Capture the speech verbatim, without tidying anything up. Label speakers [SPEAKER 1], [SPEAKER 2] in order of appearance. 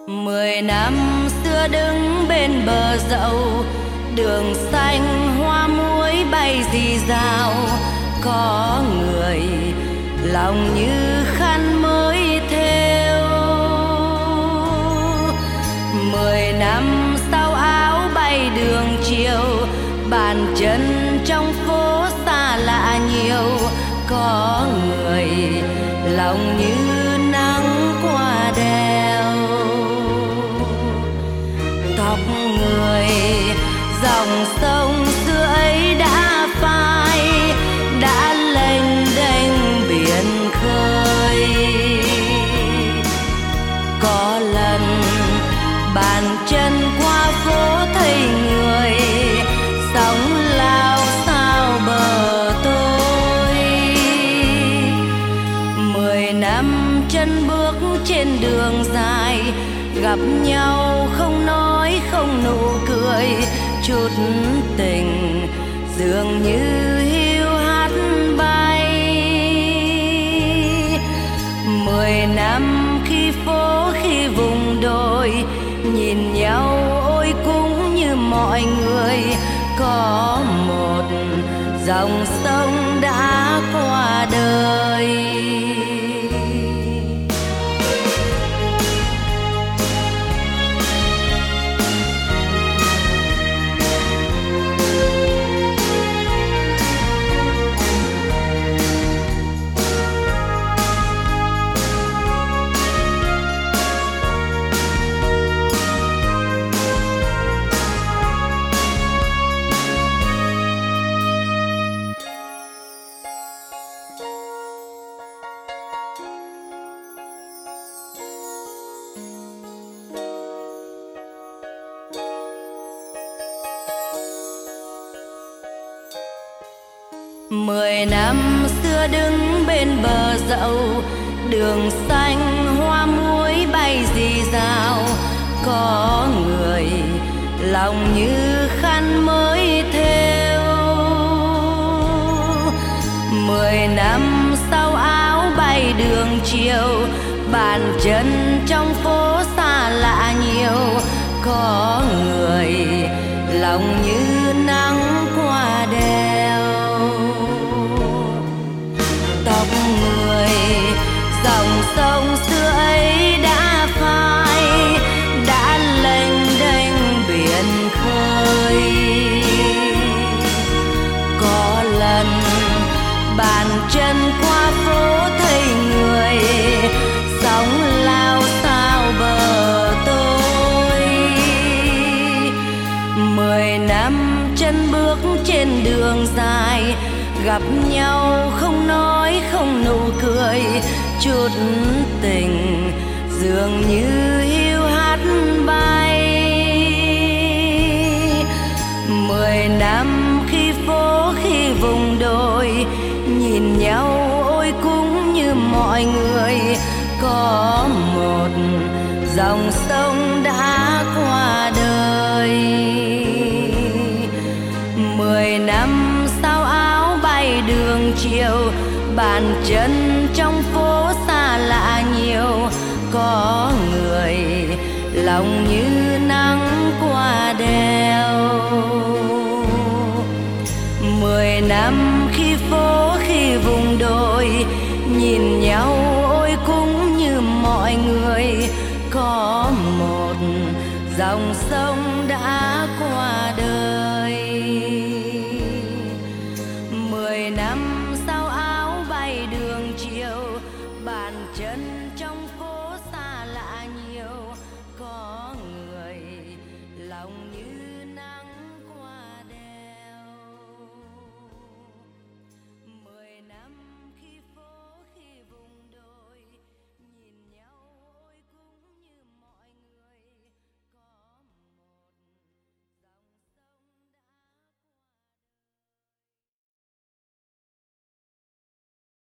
[SPEAKER 1] Mười năm xưa đứng bên bờ dậu, đường xanh hoa muối bay rì rào. Có người lòng như khăn mới thêu. Mười năm sau áo bay đường chiều, bàn chân trong phố xa lạ nhiều. Có người lòng như nắng qua đèo. Tóc người dòng sông xưa ấy đã phai, đã lênh đênh biển khơi. Có lần bàn chân qua phố thấy người, sóng lao sao bờ tôi. Mười năm chân bước trên đường dài, gặp nhau không nói không nụ cười. Chút tình dường như hiu hắt bay. Mười năm khi phố khi vùng đồi, nhìn nhau ôi cũng như mọi người. Có một dòng sông đã qua đời. Mười năm xưa đứng bên bờ dậu, đường xanh hoa muối bay rì rào. Có người lòng như khăn mới thêu. Mười năm sau áo bay đường chiều, bàn chân trong phố xa lạ nhiều. Có người lòng như nắng qua đèo. Tóc người dòng sông xưa ấy đã phai, đã lênh đênh biển khơi. Có lần bàn chân qua phố thấy người, sóng lao sao bờ tôi. Mười năm chân bước trên đường dài, gặp nhau không nói không nụ cười. Chút tình dường như hiu hắt bay. Mười năm khi phố khi vùng đồi, nhìn nhau ôi cũng như mọi người. Có một dòng sông đã qua đời. Mười năm sau áo bay đường chiều, bàn chân trong phố xa lạ nhiều. Có người lòng như nắng qua đèo. Mười năm khi phố khi vùng đồi, nhìn nhau ôi cũng như mọi người. Có một dòng sông đã qua đời. Mười năm sau áo bay đường chiều, bàn chân